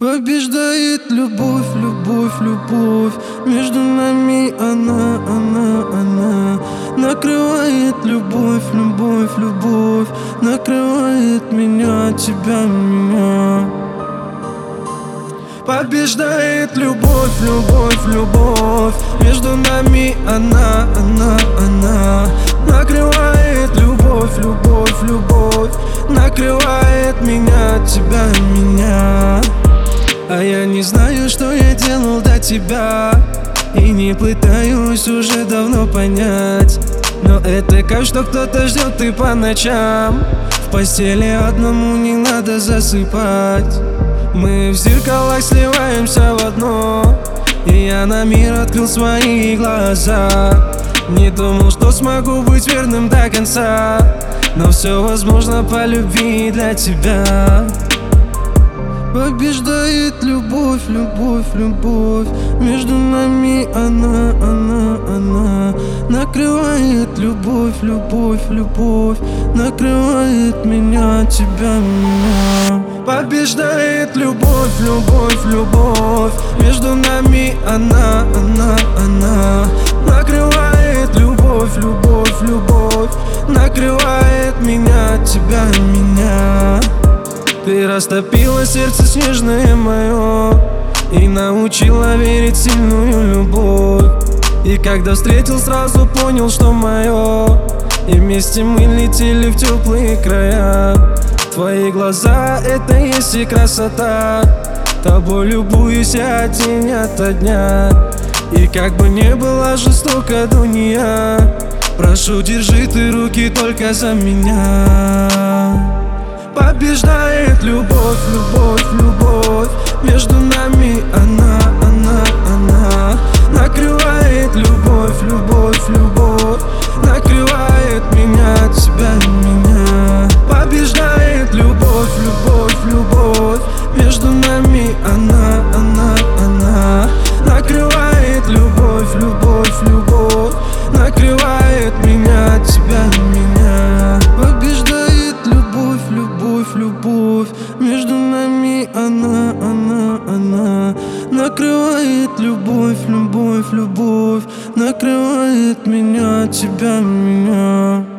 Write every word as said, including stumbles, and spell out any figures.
Побеждает любовь, любовь, любовь. Между нами она, она, она. Накрывает любовь, любовь, любовь. Накрывает меня, тебя, меня. Побеждает любовь, любовь, любовь. Между нами она, она, она. Накрывает любовь, любовь, любовь. Накрывает меня, тебя, меня. А я не знаю, что я делал до тебя, и не пытаюсь уже давно понять. Но это как что кто-то ждет и по ночам. В постели одному не надо засыпать. Мы в зеркалах сливаемся в одно, и я на мир открыл свои глаза. Не думал, что смогу быть верным до конца, но все возможно по любви для тебя. Побеждает любовь, любовь, любовь. Между нами она, она, она. Накрывает любовь, любовь, любовь. Накрывает меня, тебя, меня. Побеждает любовь, любовь, любовь. Между нами она, она, она. Накрывает любовь, любовь, любовь. Накрывает меня, тебя, меня. Ты растопила сердце снежное мое и научила верить в сильную любовь. И когда встретил, сразу понял, что мое. И вместе мы летели в теплые края. Твои глаза — это есть и красота. Тобой любуюсь я день ото дня. И как бы не была жестока дунья, прошу, держи ты руки только за меня. Побеждает любовь, любовь, любовь. Между нами она, она, она. Накрывает любовь, любовь, любовь. Накрывает меня, тебя, меня. Побеждает любовь, любовь, любовь. Между нами она, она, она. Накрывает любовь, любовь, любовь. Накрывает меня, тебя, меня. Побеждает любовь, любовь, любовь. Между нами она, она, она. Накрывает любовь, любовь, любовь. Накрывает меня, тебя, меня.